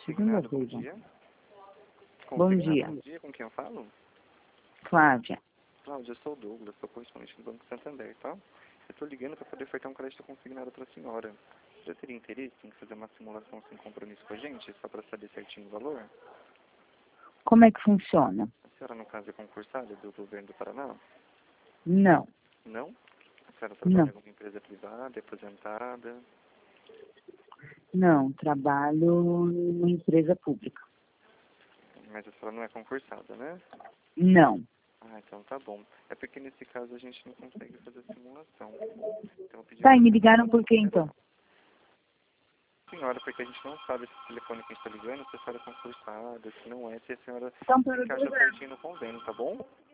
Consignado, bom Segunda-feira. dia. Bom Consignado, dia. bom dia, com quem eu falo? Flávia. Cláudia, eu sou o Douglas, sou correspondente do Banco Santander, tá? Eu estou ligando para poder ofertar um crédito consignado para a senhora. Você teria interesse em fazer uma simulação sem compromisso com a gente, só para saber certinho o valor? Como é que funciona? A senhora, no caso, é concursada do governo do Paraná? Não, Não? A senhora trabalha não, em alguma empresa privada, é aposentada? não. Trabalho numa empresa pública. Mas a senhora não é concursada, né? Não. Ah, então tá bom. É porque nesse caso a gente não consegue fazer a simulação. Então eu pedi Tá, para e me a ligaram por quê senhora. então? Senhora, porque a gente não sabe esse telefone que a gente está ligando, se a senhora é concursada, se não é, se a senhora Então, se para o encaixa Douglas. certinho no convênio, tá bom?